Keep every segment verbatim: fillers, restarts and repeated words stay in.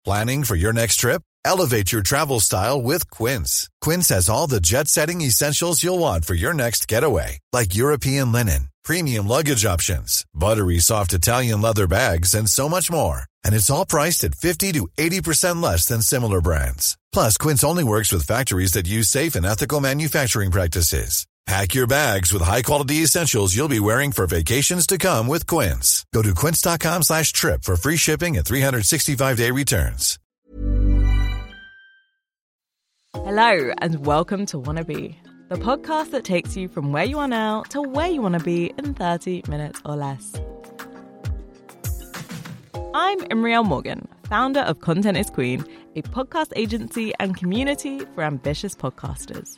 Planning for your next trip? Elevate your travel style with Quince. Quince has all the jet-setting essentials you'll want for your next getaway, like European linen, premium luggage options, buttery soft Italian leather bags, and so much more. And it's all priced at fifty to eighty percent less than similar brands. Plus, Quince only works with factories that use safe and ethical manufacturing practices. Pack your bags with high-quality essentials you'll be wearing for vacations to come with Quince. Go to quince.com slash trip for free shipping and three sixty-five day returns. Hello, and welcome to Wannabe, the podcast that takes you from where you are now to where you want to be in thirty minutes or less. I'm Imriel Morgan, founder of Content is Queen, a podcast agency and community for ambitious podcasters.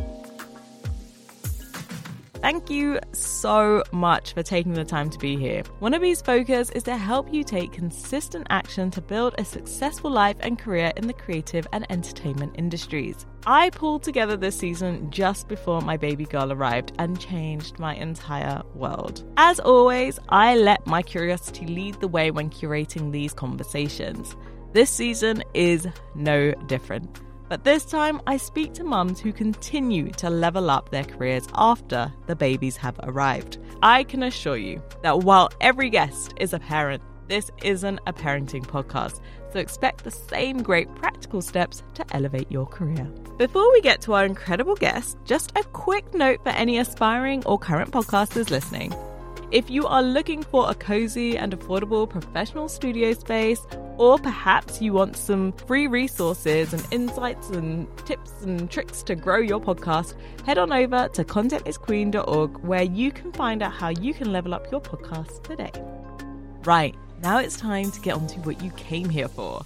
Thank you so much for taking the time to be here. Wannabe's focus is to help you take consistent action to build a successful life and career in the creative and entertainment industries. I pulled together this season just before my baby girl arrived and changed my entire world. As always, I let my curiosity lead the way when curating these conversations. This season is no different. But this time, I speak to mums who continue to level up their careers after the babies have arrived. I can assure you that while every guest is a parent, this isn't a parenting podcast, so expect the same great practical steps to elevate your career. Before we get to our incredible guest, just a quick note for any aspiring or current podcasters listening. If you are looking for a cozy and affordable professional studio space, or perhaps you want some free resources and insights and tips and tricks to grow your podcast, head on over to content is queen dot org where you can find out how you can level up your podcast today. Right, now it's time to get on to what you came here for.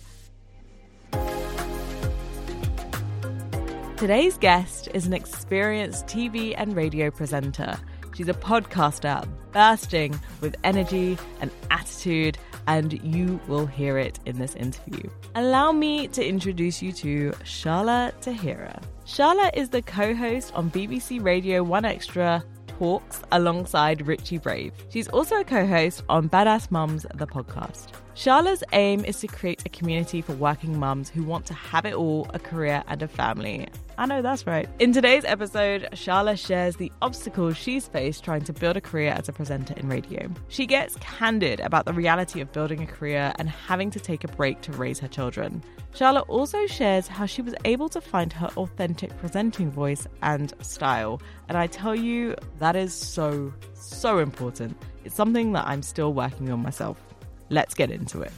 Today's guest is an experienced T V and radio presenter. She's a podcaster bursting with energy and attitude, and you will hear it in this interview. Allow me to introduce you to Shala Tahira. Shala is the co-host on B B C Radio one Extra Talks alongside Richie Brave. She's also a co-host on Badass Mums, the podcast. Shala's aim is to create a community for working mums who want to have it all, a career and a family. I know that's right. In today's episode, Shala shares the obstacles she's faced trying to build a career as a presenter in radio. She gets candid about the reality of building a career and having to take a break to raise her children. Shala also shares how she was able to find her authentic presenting voice and style. And I tell you, that is so, so important. It's something that I'm still working on myself. Let's get into it.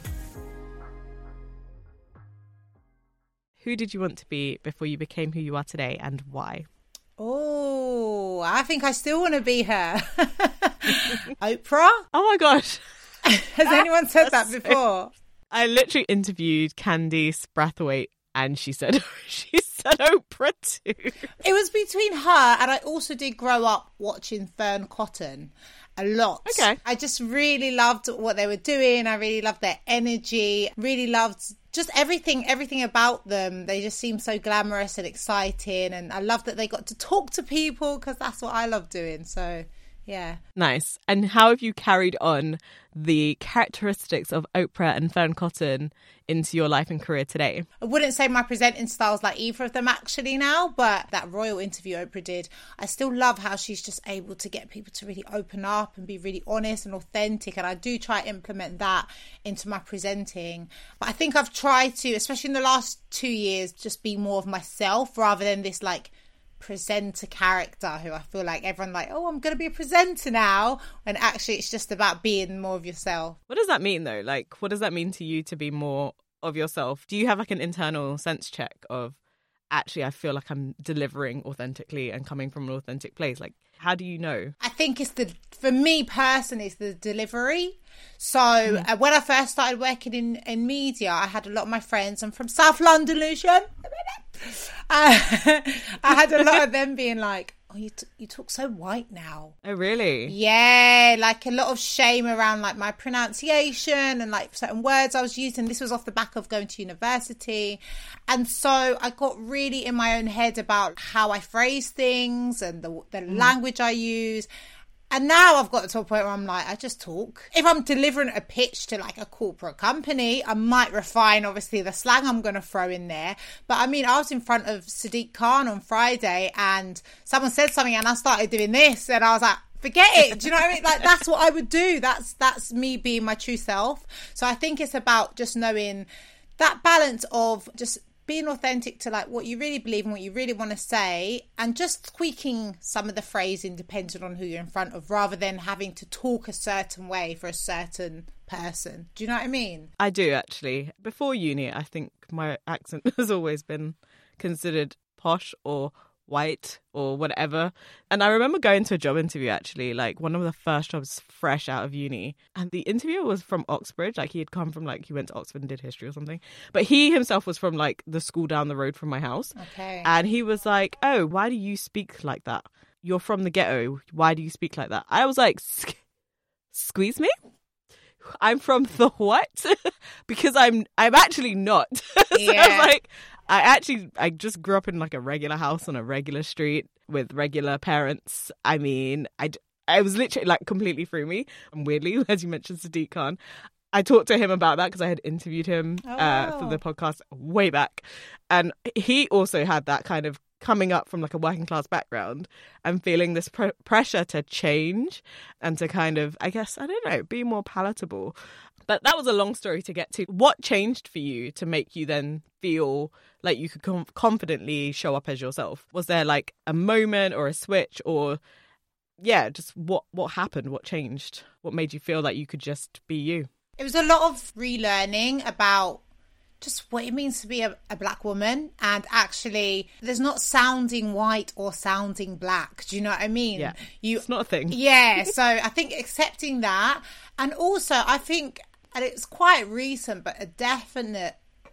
Who did you want to be before you became who you are today, and why? Oh, I think I still want to be her. Oprah? Oh my gosh. Has anyone said that before? I literally interviewed Candice Brathwaite and she said she said Oprah too. It was between her and I also did grow up watching Fern Cotton a lot. Okay. I just really loved what they were doing. I really loved their energy. Really loved just everything, everything about them. They just seemed so glamorous and exciting. And I love that they got to talk to people because that's what I love doing. So, yeah. Nice. And how have you carried on the characteristics of Oprah and Fern Cotton into your life and career today? I wouldn't say my presenting style's like either of them actually now, but that royal interview Oprah did, I still love how she's just able to get people to really open up and be really honest and authentic. And I do try to implement that into my presenting. But I think I've tried to, especially in the last two years, just be more of myself rather than this like presenter character who I feel like everyone like, oh, I'm going to be a presenter now. And actually it's just about being more of yourself. What does that mean though? Like, what does that mean to you to be more of yourself? Do you have like an internal sense check of actually I feel like I'm delivering authentically and coming from an authentic place? Like, how do you know? I think it's the, for me personally, it's the delivery. So mm. uh, when I first started working in, in media, I had a lot of my friends. I'm from South London, Lucian. Uh, I had a lot of them being like, oh, you t- you talk so white now. Oh, really? Yeah, like a lot of shame around like my pronunciation and like certain words I was using. This was off the back of going to university. And so I got really in my own head about how I phrase things and the, the mm. language I use. And now I've got to a point where I'm like, I just talk. If I'm delivering a pitch to like a corporate company, I might refine, obviously, the slang I'm going to throw in there. But I mean, I was in front of Sadiq Khan on Friday and someone said something and I started doing this and I was like, forget it. Do you know what I mean? Like, that's what I would do. That's, that's me being my true self. So I think it's about just knowing that balance of just being authentic to like what you really believe and what you really want to say, and just tweaking some of the phrasing depending on who you're in front of, rather than having to talk a certain way for a certain person. Do you know what I mean? I do, actually. Before uni, I think my accent has always been considered posh or white or whatever. And I remember going to a job interview, actually, like one of the first jobs fresh out of uni. And the interviewer was from Oxbridge. Like he had come from like, he went to Oxford and did history or something. But he himself was from like the school down the road from my house. Okay. And he was like, oh, why do you speak like that? You're from the ghetto. Why do you speak like that? I was like, squeeze me? I'm from the what? Because I'm I'm actually not. So Yeah. I was like, I actually, I just grew up in like a regular house on a regular street with regular parents. I mean, I, I was literally like completely through me. And weirdly, as you mentioned, Sadiq Khan, I talked to him about that because I had interviewed him Oh, uh, wow. for the podcast way back. And he also had that kind of coming up from like a working class background and feeling this pr- pressure to change and to kind of, I guess, I don't know, be more palatable. But that was a long story to get to. What changed for you to make you then feel like you could com- confidently show up as yourself? Was there like a moment or a switch, or yeah, just what, what happened? What changed? What made you feel like you could just be you? It was a lot of relearning about just what it means to be a, a black woman, and actually there's not sounding white or sounding black. Do you know what I mean? Yeah, you, it's not a thing. Yeah, so I think accepting that, and also I think, and it's quite recent, but a definite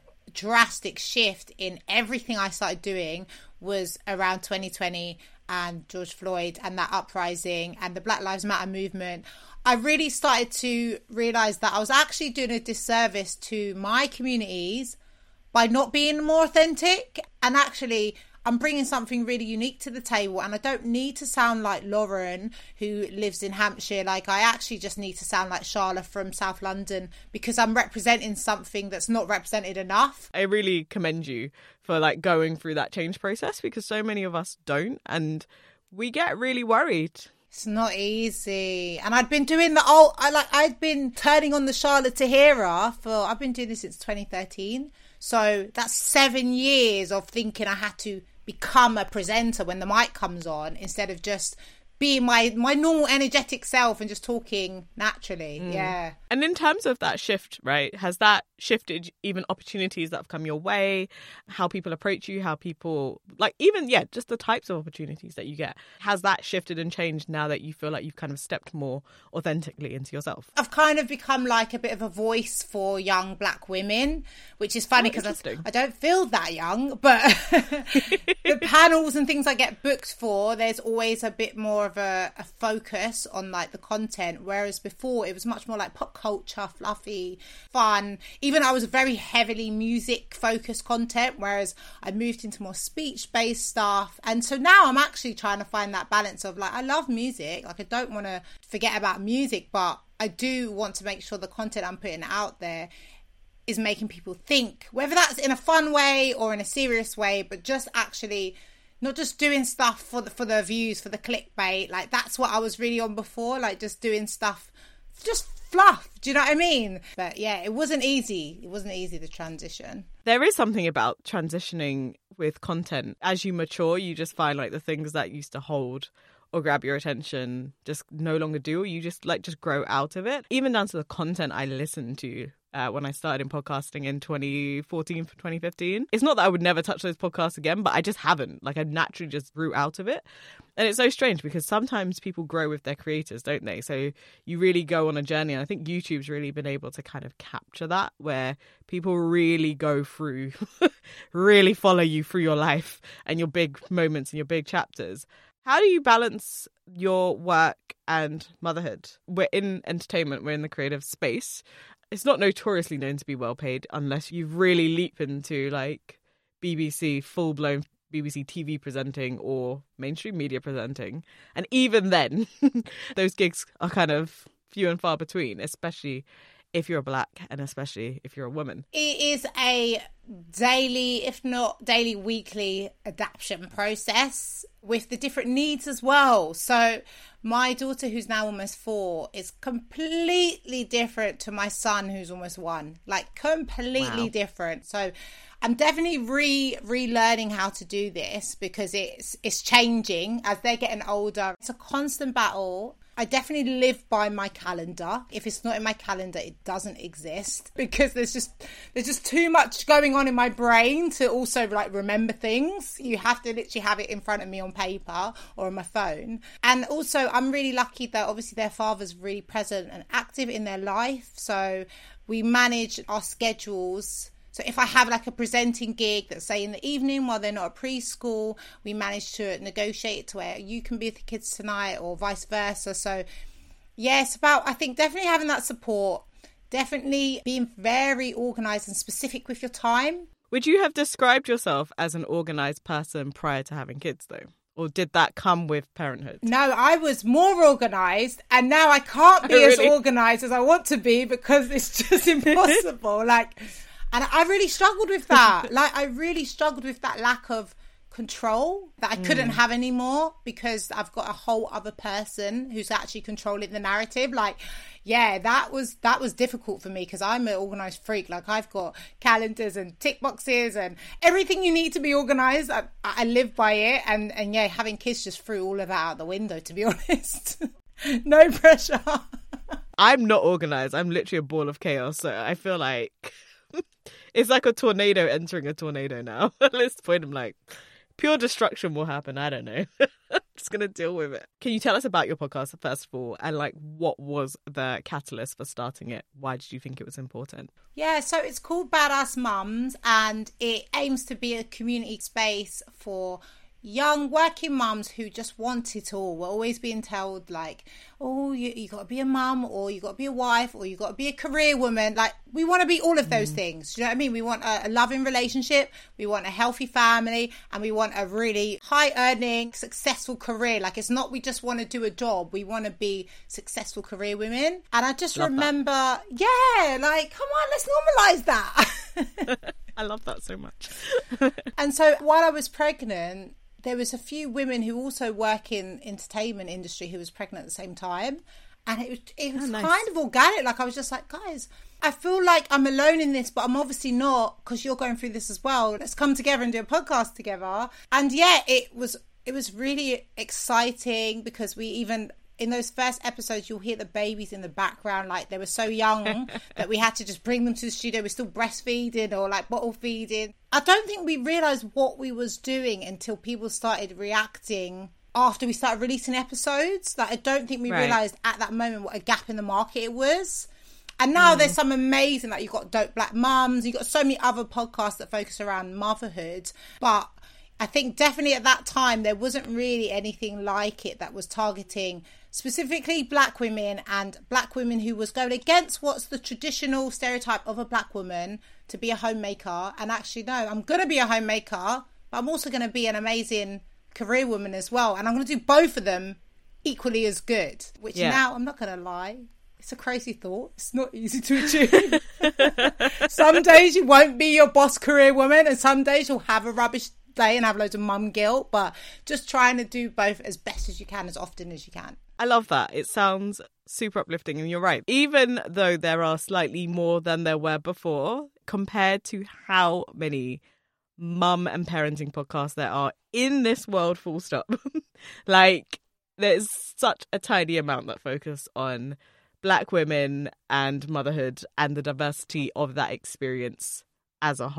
drastic shift in everything I started doing was around twenty twenty and George Floyd and that uprising and the Black Lives Matter movement. I really started to realise that I was actually doing a disservice to my communities by not being more authentic. And actually, I'm bringing something really unique to the table, and I don't need to sound like Lauren, who lives in Hampshire. Like, I actually just need to sound like Charlotte from South London, because I'm representing something that's not represented enough. I really commend you for like going through that change process, because so many of us don't, and we get really worried. It's not easy. And I'd been doing the old, I like, I'd been turning on the Charlotte Tahira for, I've been doing this since twenty thirteen. So that's seven years of thinking I had to become a presenter when the mic comes on, instead of just being my, my normal energetic self and just talking naturally. Mm. Yeah. And in terms of that shift, right, has that shifted even opportunities that have come your way, how people approach you, how people, like even, yeah, just the types of opportunities that you get? Has that shifted and changed now that you feel like you've kind of stepped more authentically into yourself? I've kind of become like a bit of a voice for young black women, which is funny because oh, I, I don't feel that young, but the panels and things I get booked for, there's always a bit more of a, a focus on like the content, whereas before it was much more like pop culture, fluffy, fun. Even I was very heavily music focused content, whereas I moved into more speech based stuff. And so now I'm actually trying to find that balance of like, I love music, like I don't want to forget about music, but I do want to make sure the content I'm putting out there is making people think, whether that's in a fun way or in a serious way, but just actually not just doing stuff for the, for the views, for the clickbait. Like, that's what I was really on before, like just doing stuff, just fluff. Do you know what I mean? But yeah, it wasn't easy. It wasn't easy, the transition. There is something about transitioning with content. As you mature, you just find like the things that used to hold or grab your attention just no longer do, or you just like just grow out of it. Even down to the content I listened to uh, when I started in podcasting in twenty fourteen, twenty fifteen. It's not that I would never touch those podcasts again, but I just haven't. Like, I naturally just grew out of it. And it's so strange because sometimes people grow with their creators, don't they? So you really go on a journey. And I think YouTube's really been able to kind of capture that, where people really go through, really follow you through your life and your big moments and your big chapters. How do you balance your work and motherhood? We're in entertainment, we're in the creative space. It's not notoriously known to be well paid unless you really leap into like B B C full-blown B B C T V presenting or mainstream media presenting. And even then, those gigs are kind of few and far between, especially if you're black and especially if you're a woman. It is a daily, if not daily, weekly adaptation process with the different needs as well. So my daughter, who's now almost four, is completely different to my son, who's almost one. Like, completely Wow. different. So I'm definitely re relearning how to do this because it's it's changing as they're getting older. It's a constant battle. I definitely live by my calendar. If it's not in my calendar, it doesn't exist because there's just there's just too much going on in my brain to also like remember things. You have to literally have it in front of me on paper or on my phone. And also, I'm really lucky that obviously their father's really present and active in their life. So we manage our schedules. So if I have like a presenting gig that's say in the evening while they're not at preschool, we manage to negotiate it to where you can be with the kids tonight or vice versa. So yeah, it's about, I think, definitely having that support, definitely being very organised and specific with your time. Would you have described yourself as an organised person prior to having kids though? Or did that come with parenthood? No, I was more organised and now I can't be Oh, as really? organised as I want to be because it's just impossible. Like, and I really struggled with that. Like, I really struggled with that lack of control that I couldn't Mm. have anymore because I've got a whole other person who's actually controlling the narrative. Like, yeah, that was that was difficult for me because I'm an organised freak. Like, I've got calendars and tick boxes and everything you need to be organised. I, I live by it. And, and yeah, having kids just threw all of that out the window, to be honest. No pressure. I'm not organised. I'm literally a ball of chaos. So I feel like it's like a tornado entering a tornado now. At this point, I'm like, pure destruction will happen. I don't know. Just going to deal with it. Can you tell us about your podcast, first of all, and like what was the catalyst for starting it? Why did you think it was important? Yeah, so it's called Badass Mums and it aims to be a community space for young working mums who just want it all. We're always being told like, oh, you, you got to be a mum or you got to be a wife or you got to be a career woman. Like, we want to be all of those mm. things. Do you know what I mean? We want a, a loving relationship, we want a healthy family, and we want a really high earning, successful career. Like, it's not we just want to do a job. We want to be successful career women. And I just love remember, that. yeah, like, come on, let's normalize that. I love that so much. And so while I was pregnant, there was a few women who also work in entertainment industry who was pregnant at the same time. And it was, it was oh, nice. kind of organic. Like, I was just like, guys, I feel like I'm alone in this, but I'm obviously not because you're going through this as well. Let's come together and do a podcast together. And yeah, it was, it was really exciting because we even... in those first episodes, you'll hear the babies in the background, like they were so young that we had to just bring them to the studio. We're still breastfeeding or like bottle feeding. I don't think we realised what we was doing until people started reacting after we started releasing episodes. Like, I don't think we right. realised at that moment what a gap in the market it was. And now mm. there's some amazing, like, you've got Dope Black Mums, you've got so many other podcasts that focus around motherhood. But I think definitely at that time, there wasn't really anything like it that was targeting specifically black women and black women who was going against what's the traditional stereotype of a black woman to be a homemaker. And actually, no, I'm going to be a homemaker, but I'm also going to be an amazing career woman as well. And I'm going to do both of them equally as good, which yeah. now, I'm not going to lie, it's a crazy thought. It's not easy to achieve. Some days you won't be your boss career woman and some days you'll have a rubbish day and have loads of mum guilt, but just trying to do both as best as you can, as often as you can. I love that. It sounds super uplifting, and you're right. Even though there are slightly more than there were before, compared to how many mum and parenting podcasts there are in this world, full stop. Like, there's such a tiny amount that focus on black women and motherhood and the diversity of that experience as a whole.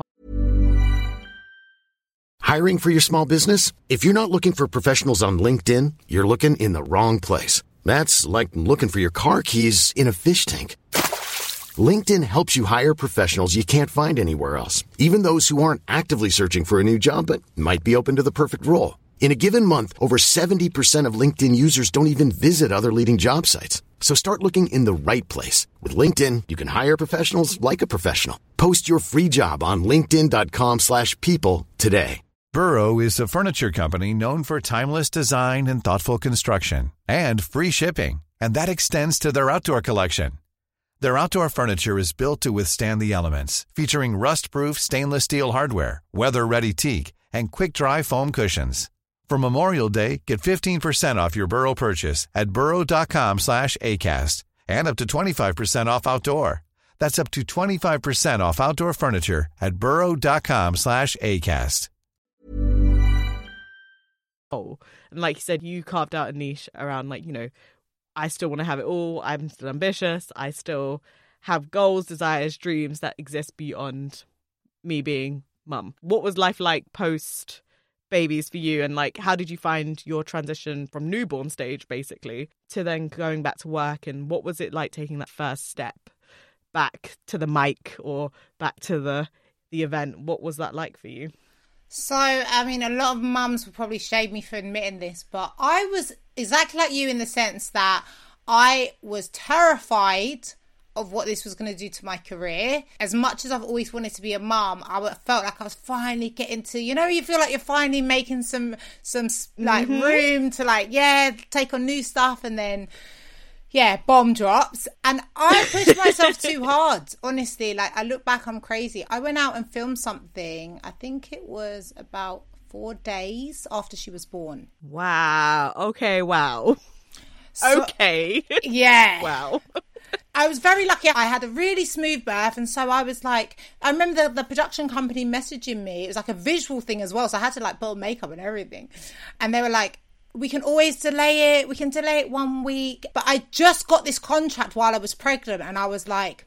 Hiring for your small business? If you're not looking for professionals on LinkedIn, you're looking in the wrong place. That's like looking for your car keys in a fish tank. LinkedIn helps you hire professionals you can't find anywhere else, even those who aren't actively searching for a new job but might be open to the perfect role. In a given month, over seventy percent of LinkedIn users don't even visit other leading job sites. So start looking in the right place. With LinkedIn, you can hire professionals like a professional. Post your free job on linkedin dot com slash people today. Burrow is a furniture company known for timeless design and thoughtful construction, and free shipping, and that extends to their outdoor collection. Their outdoor furniture is built to withstand the elements, featuring rust-proof stainless steel hardware, weather-ready teak, and quick-dry foam cushions. For Memorial Day, get fifteen percent off your Burrow purchase at burrow.com slash ACAST and up to twenty-five percent off outdoor. That's up to twenty-five percent off outdoor furniture at burrow.com slash ACAST. Oh, and like you said, you carved out a niche around, like, you know, I still want to have it all. I'm still ambitious. I still have goals, desires, dreams that exist beyond me being mum. What was life like post babies for you? And like, how did you find your transition from newborn stage basically to then going back to work? And what was it like taking that first step back to the mic or back to the the event? What was that like for you? So, I mean, a lot of mums would probably shade me for admitting this, but I was exactly like you in the sense that I was terrified of what this was going to do to my career. As much as I've always wanted to be a mum, I felt like I was finally getting to, you know, you feel like you're finally making some, some like mm-hmm. room to like, yeah, take on new stuff, and then, yeah, bomb drops. And I pushed myself too hard, honestly. Like, I look back, I'm crazy. I went out and filmed something, I think it was about four days after she was born. Wow. Okay, wow. So, okay. Yeah. Wow. I was very lucky. I had a really smooth birth, and so I was like, I remember the, the production company messaging me. It was like a visual thing as well, so I had to like put on makeup and everything. And they were like, we can always delay it. We can delay it one week. But I just got this contract while I was pregnant, and I was like,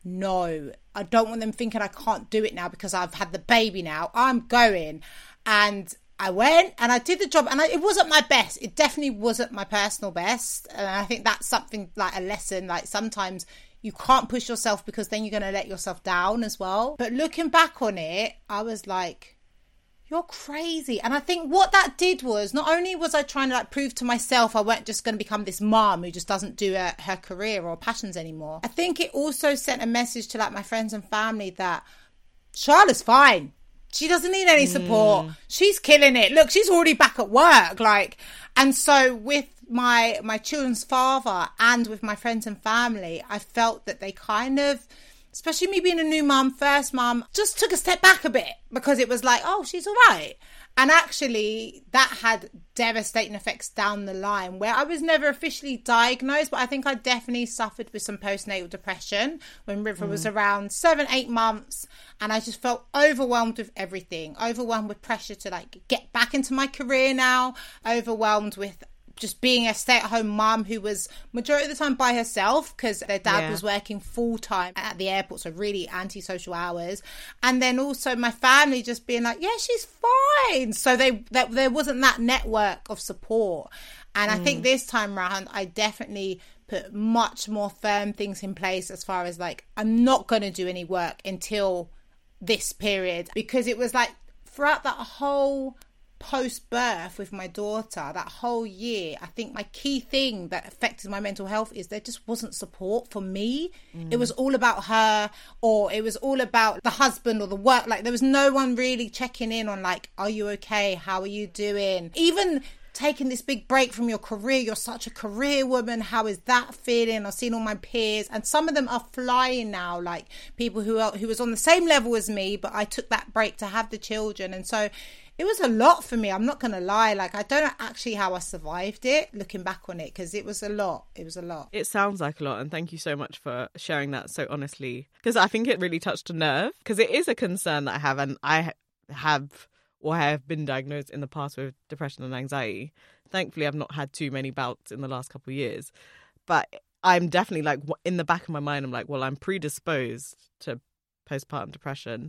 no, I don't want them thinking I can't do it now because I've had the baby now. I'm going. And I went and I did the job, and I, it wasn't my best. It definitely wasn't my personal best. And I think that's something like a lesson. Like, sometimes you can't push yourself because then you're going to let yourself down as well. But looking back on it, I was like, you're crazy. And I think what that did was, not only was I trying to like prove to myself I weren't just going to become this mom who just doesn't do her, her career or passions anymore. I think it also sent a message to like my friends and family that Charlotte's fine. She doesn't need any support. Mm. She's killing it. Look, she's already back at work. Like, and so with my my children's father and with my friends and family, I felt that they kind of, especially me being a new mum, first mum, just took a step back a bit because it was like, oh, she's all right. And actually, that had devastating effects down the line where I was never officially diagnosed, but I think I definitely suffered with some postnatal depression when River mm. was around seven, eight months. And I just felt overwhelmed with everything, overwhelmed with pressure to like get back into my career now, overwhelmed with just being a stay-at-home mum who was majority of the time by herself because their dad yeah. was working full-time at the airport, so really anti-social hours. And then also my family just being like, yeah, she's fine. So they that there wasn't that network of support. And mm. I think this time around, I definitely put much more firm things in place as far as like, I'm not going to do any work until this period, because it was like throughout that whole post-birth with my daughter, that whole year, I think my key thing that affected my mental health is there just wasn't support for me. Mm. It was all about her, or it was all about the husband or the work. Like, there was no one really checking in on like, are you okay? How are you doing? Even taking this big break from your career, you're such a career woman, how is that feeling? I've seen all my peers, and some of them are flying now, like people who are, who was on the same level as me, but I took that break to have the children. And so it was a lot for me, I'm not gonna lie. Like, I don't know actually how I survived it, looking back on it, because it was a lot. It was a lot. It sounds like a lot, and thank you so much for sharing that so honestly, because I think it really touched a nerve, because it is a concern that I have, and I have or I have been diagnosed in the past with depression and anxiety. Thankfully, I've not had too many bouts in the last couple of years, but I'm definitely like, in the back of my mind, I'm like, well, I'm predisposed to postpartum depression.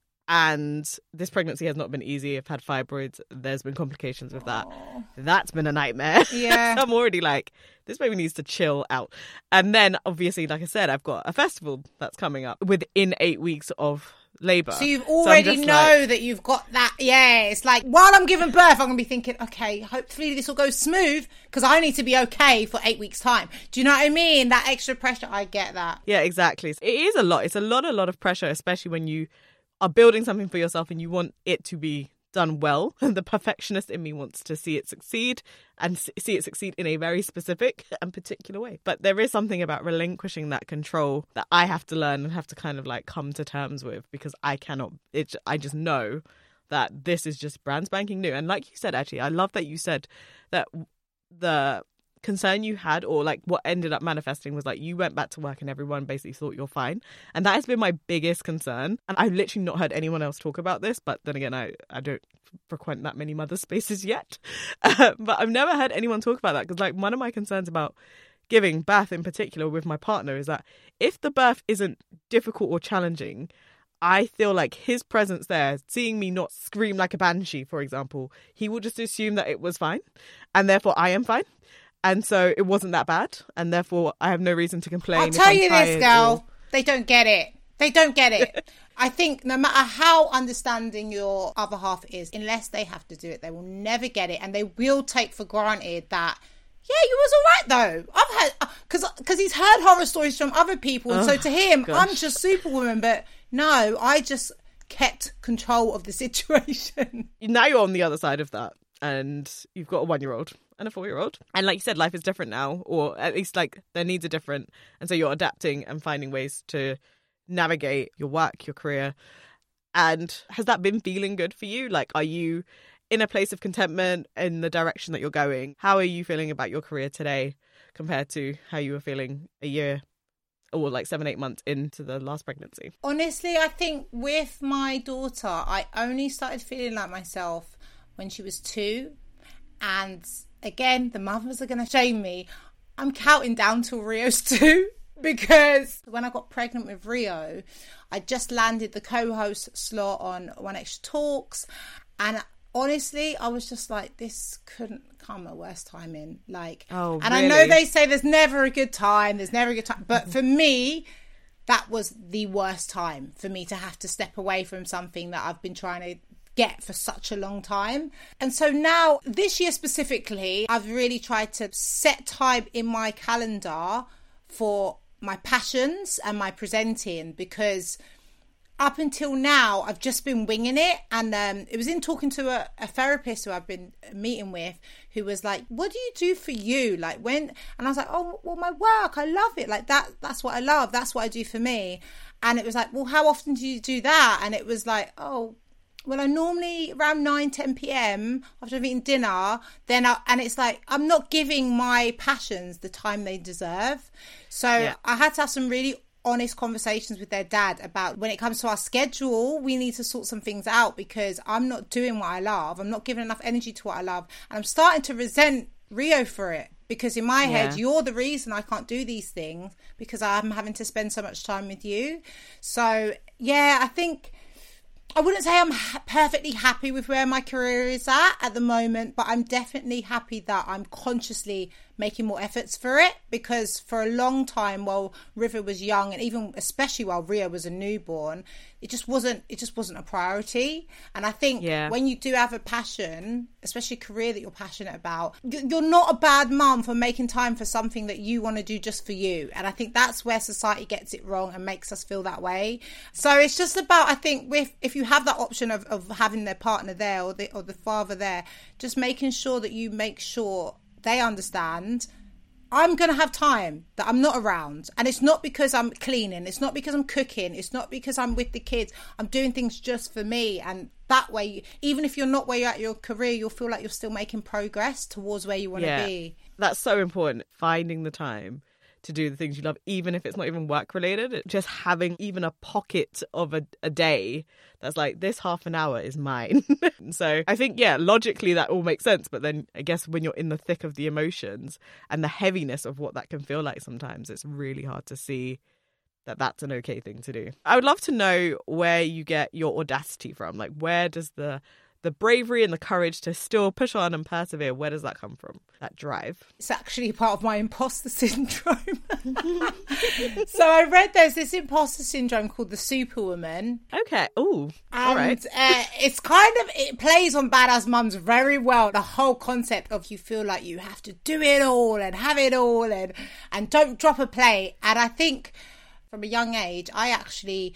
And this pregnancy has not been easy. I've had fibroids. There's been complications with that. Aww. That's been a nightmare. Yeah. So I'm already like, this baby needs to chill out. And then, obviously, like I said, I've got a festival that's coming up within eight weeks of labour. So you've already so know like, that you've got that. Yeah, it's like, while I'm giving birth, I'm going to be thinking, okay, hopefully this will go smooth because I need to be okay for eight weeks' time. Do you know what I mean? That extra pressure, I get that. Yeah, exactly. It is a lot. It's a lot, a lot of pressure, especially when you are building something for yourself and you want it to be done well. The perfectionist in me wants to see it succeed and see it succeed in a very specific and particular way. But there is something about relinquishing that control that I have to learn and have to kind of like come to terms with, because I cannot, it, I just know that this is just brand spanking new. And like you said, actually, I love that you said that the concern you had, or like what ended up manifesting, was like you went back to work and everyone basically thought you're fine. And that has been my biggest concern. And I've literally not heard anyone else talk about this. But then again, I, I don't frequent that many mother spaces yet. Uh, but I've never heard anyone talk about that, because like one of my concerns about giving birth in particular with my partner is that if the birth isn't difficult or challenging, I feel like his presence there, seeing me not scream like a banshee, for example, he will just assume that it was fine and therefore I am fine. And so it wasn't that bad. And therefore I have no reason to complain. I'll tell you this, girl. Or... They don't get it. They don't get it. I think no matter how understanding your other half is, unless they have to do it, they will never get it. And they will take for granted that, yeah, you was all right though. I've had, because because he's heard horror stories from other people. And oh, so to him, gosh. I'm just Superwoman. But no, I just kept control of the situation. Now you're on the other side of that. And you've got a one-year-old and a four-year-old. And like you said, life is different now. Or at least like their needs are different. And so you're adapting and finding ways to navigate your work, your career. And has that been feeling good for you? Like, are you in a place of contentment in the direction that you're going? How are you feeling about your career today compared to how you were feeling a year or like seven, eight months into the last pregnancy? Honestly, I think with my daughter, I only started feeling like myself when she was two. And again, the mothers are going to shame me. I'm counting down till Rio's two, because when I got pregnant with Rio, I just landed the co-host slot on One Extra Talks. And honestly, I was just like, this couldn't come at worse timing. Like, oh, and really? I know they say there's never a good time. There's never a good time. But for me, that was the worst time for me to have to step away from something that I've been trying to get for such a long time. And so now, this year specifically, I've really tried to set time in my calendar for my passions and my presenting, because up until now, I've just been winging it. And um, it was in talking to a, a therapist who I've been meeting with, who was like, what do you do for you? Like when, and I was like, oh, well, my work, I love it. Like that, that's what I love. That's what I do for me. And it was like, well, how often do you do that? And it was like, oh, well, I normally around nine, ten p.m. after I've eaten dinner, then I, and it's like, I'm not giving my passions the time they deserve. So yeah. I had to have some really honest conversations with their dad about, when it comes to our schedule, we need to sort some things out, because I'm not doing what I love. I'm not giving enough energy to what I love. And I'm starting to resent Rio for it, because in my yeah. head, you're the reason I can't do these things, because I'm having to spend so much time with you. So yeah, I think I wouldn't say I'm ha- perfectly happy with where my career is at at the moment, but I'm definitely happy that I'm consciously making more efforts for it, because for a long time while River was young, and even especially while Rio was a newborn, it just wasn't it just wasn't a priority. And I think yeah. when you do have a passion, especially a career that you're passionate about, you're not a bad mum for making time for something that you want to do just for you. And I think that's where society gets it wrong and makes us feel that way. So it's just about, I think, with if you have that option of, of having their partner there, or the or the father there, just making sure that you make sure they understand I'm going to have time that I'm not around. And it's not because I'm cleaning. It's not because I'm cooking. It's not because I'm with the kids. I'm doing things just for me. And that way, even if you're not where you're at your career, you'll feel like you're still making progress towards where you want to yeah, be. That's so important. Finding the time to do the things you love, even if it's not even work related. Just having even a pocket of a, a day that's like, this half an hour is mine. So I think, yeah, logically that all makes sense. But then I guess when you're in the thick of the emotions and the heaviness of what that can feel like, sometimes it's really hard to see that that's an okay thing to do. I would love to know where you get your audacity from. Like, where does the the bravery and the courage to still push on and persevere, where does that come from? That drive? It's actually part of my imposter syndrome. So I read there's this imposter syndrome called the Superwoman. Okay. Ooh. All right. uh, it's kind of, it plays on badass mums very well. The whole concept of you feel like you have to do it all and have it all and, and don't drop a plate. And I think from a young age, I actually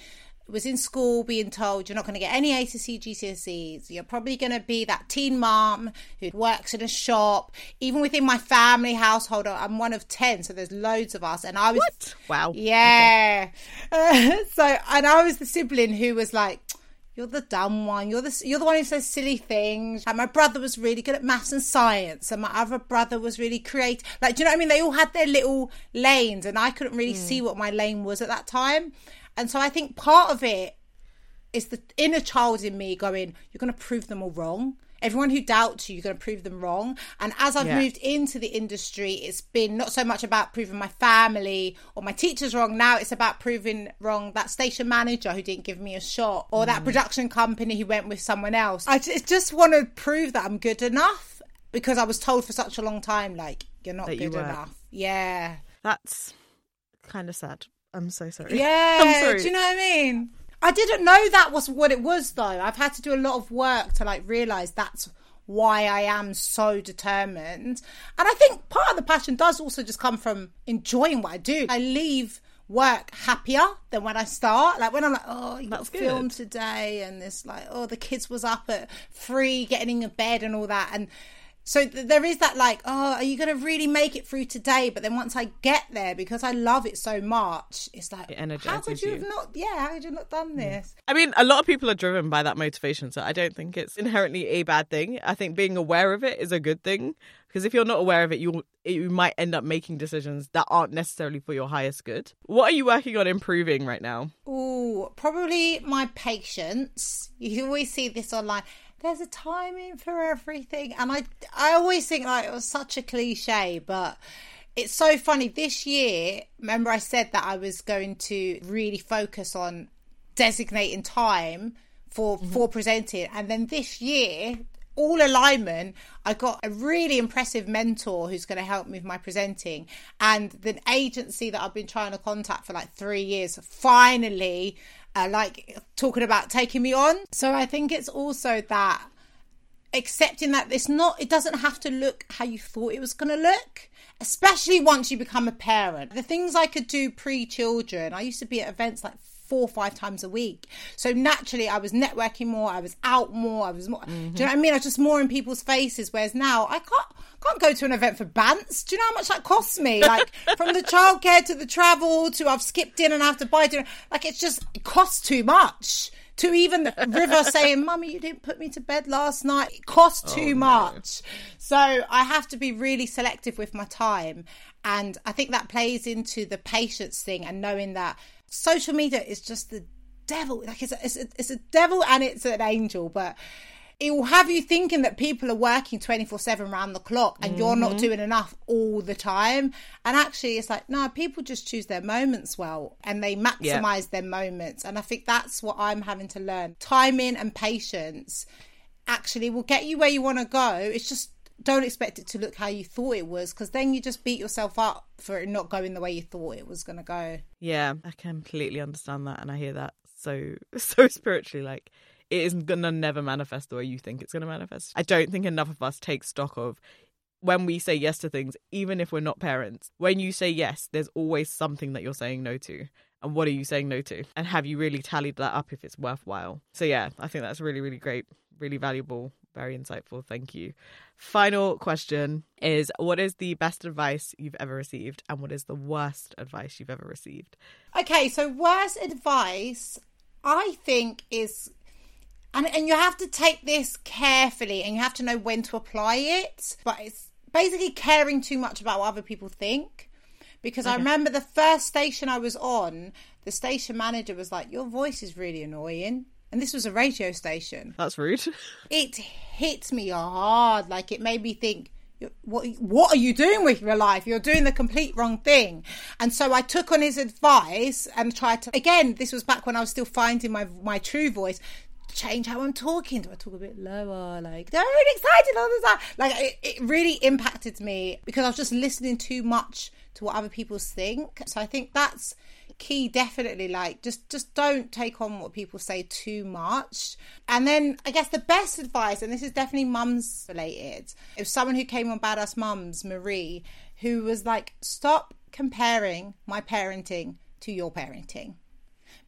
was in school being told you're not going to get any A C C G C S Es. You're probably going to be that teen mom who works in a shop. Even within my family household, I'm one of ten, so there's loads of us. And I was... What? Wow. Yeah. Okay. Uh, so, and I was the sibling who was like, you're the dumb one. You're the you're the one who says silly things. And my brother was really good at maths and science. And my other brother was really creative. Like, do you know what I mean? They all had their little lanes. And I couldn't really mm. see what my lane was at that time. And so I think part of it is the inner child in me going, you're going to prove them all wrong. Everyone who doubts you, you're going to prove them wrong. And as I've yeah. moved into the industry, it's been not so much about proving my family or my teachers wrong. Now it's about proving wrong that station manager who didn't give me a shot, or mm. that production company who went with someone else. I just, just want to prove that I'm good enough, because I was told for such a long time, like, you're not that good you enough. Yeah. That's kind of sad. I'm so sorry. Yeah. I'm sorry. Do you know what I mean? I didn't know that was what it was, though. I've had to do a lot of work to, like, realise that's why I am so determined. And I think part of the passion does also just come from enjoying what I do. I leave work happier than when I start. Like, when I'm like, oh, you got film today, and this, like, oh, the kids was up at three getting in bed and all that. And so th- there is that, like, oh, are you going to really make it through today? But then once I get there, because I love it so much, it's like, it how could you, you have not, yeah, how could you not done this? I mean, a lot of people are driven by that motivation, so I don't think it's inherently a bad thing. I think being aware of it is a good thing, because if you're not aware of it, you you might end up making decisions that aren't necessarily for your highest good. What are you working on improving right now? Oh, probably my patience. You always see this online. There's a timing for everything. And I I always think, like, it was such a cliche, but it's so funny. This year, remember I said that I was going to really focus on designating time for, mm-hmm. for presenting. And then this year, all alignment, I got a really impressive mentor who's going to help me with my presenting. And the agency that I've been trying to contact for like three years, finally... Uh, like talking about taking me on. So I think it's also that accepting that it's not, it doesn't have to look how you thought it was going to look, especially once you become a parent. The things I could do pre-children, I used to be at events like four or five times a week. So naturally I was networking more, I was out more, I was more, mm-hmm. do you know what I mean? I was just more in people's faces, whereas now I can't, can't go to an event for bants. Do you know how much that costs me? Like, from the childcare to the travel to I've skipped in and I have to buy dinner. Like, it's just, it costs too much. To even River saying, Mummy, you didn't put me to bed last night. It costs too oh, much. No. So I have to be really selective with my time. And I think that plays into the patience thing, and knowing that social media is just the devil. Like, it's a, it's a, it's a devil and it's an angel, but it will have you thinking that people are working twenty-four seven around the clock and mm-hmm. you're not doing enough all the time. And actually it's like, no, people just choose their moments well, and they maximize yeah. their moments. And I think that's what I'm having to learn. Timing and patience actually will get you where you want to go. It's just, don't expect it to look how you thought it was, because then you just beat yourself up for it not going the way you thought it was going to go. Yeah, I completely understand that. And I hear that so, so spiritually, like, it is going to never manifest the way you think it's going to manifest. I don't think enough of us take stock of when we say yes to things, even if we're not parents. When you say yes, there's always something that you're saying no to. And what are you saying no to? And have you really tallied that up if it's worthwhile? So yeah, I think that's really, really great, really valuable, very insightful. Thank you. Final question is, what is the best advice you've ever received, and what is the worst advice you've ever received? Okay, so worst advice, I think, is... And and you have to take this carefully, and you have to know when to apply it. But it's basically caring too much about what other people think. Because okay. I remember the first station I was on, the station manager was like, your voice is really annoying. And this was a radio station. That's rude. It hit me hard. Like, it made me think, what what are you doing with your life? You're doing the complete wrong thing. And so I took on his advice and tried to, again, this was back when I was still finding my my true voice, change how I'm talking. Do I talk a bit lower? Like, I'm really excited all the time. Like, it, it really impacted me because I was just listening too much to what other people think. So I think that's key, definitely. Like, just just don't take on what people say too much. And then I guess the best advice, and this is definitely mums related, it was someone who came on Badass Mums, Marie, who was like, stop comparing my parenting to your parenting.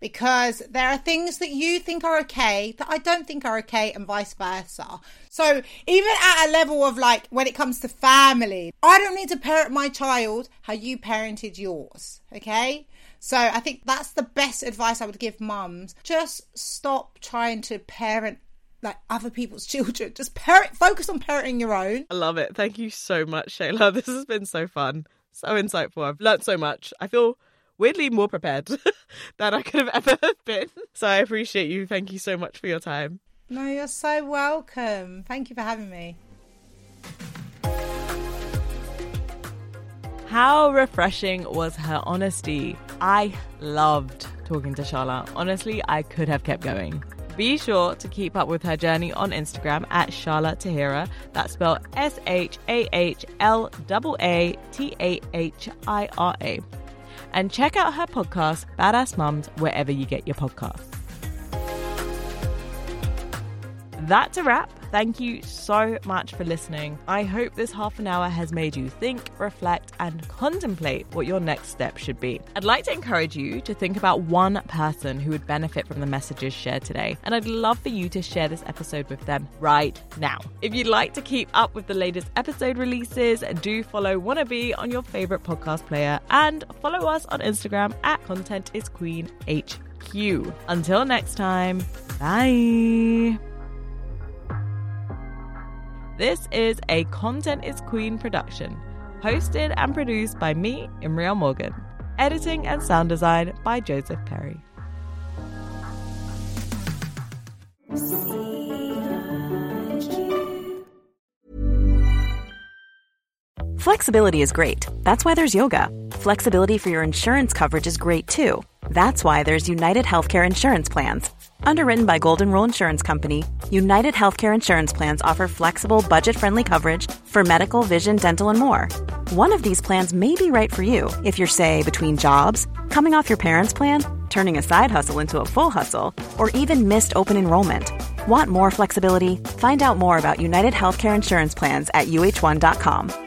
because there are things that you think are okay that I don't think are okay, and vice versa. So even at a level of like when it comes to family, I don't need to parent my child how you parented yours, okay? So I think that's the best advice I would give mums. Just stop trying to parent like other people's children. Just parent, focus on parenting your own. I love it. Thank you so much, Shayla. This has been so fun. So insightful. I've learnt so much. I feel weirdly more prepared than I could have ever been. So I appreciate you. Thank you so much for your time. No, you're so welcome. Thank you for having me. How refreshing was her honesty? I loved talking to Sharla. Honestly, I could have kept going. Be sure to keep up with her journey on Instagram at Sharla Tahira. That's spelled S H A H L A A T A H I R A. And check out her podcast, Badass Mums, wherever you get your podcasts. That's a wrap. Thank you so much for listening. I hope this half an hour has made you think, reflect, and contemplate what your next step should be. I'd like to encourage you to think about one person who would benefit from the messages shared today, and I'd love for you to share this episode with them right now. If you'd like to keep up with the latest episode releases, do follow Wannabe on your favorite podcast player, and follow us on Instagram at Content is Queen H Q. Until next time, bye. This is a Content is Queen production, hosted and produced by me, Imriel Morgan. Editing and sound design by Joseph Perry. Flexibility is great. That's why there's yoga. Flexibility for your insurance coverage is great too. That's why there's United Healthcare Insurance Plans. Underwritten by Golden Rule Insurance Company, United Healthcare Insurance Plans offer flexible, budget-friendly coverage for medical, vision, dental, and more. One of these plans may be right for you if you're, say, between jobs, coming off your parents' plan, turning a side hustle into a full hustle, or even missed open enrollment. Want more flexibility? Find out more about United Healthcare Insurance Plans at U H one dot com.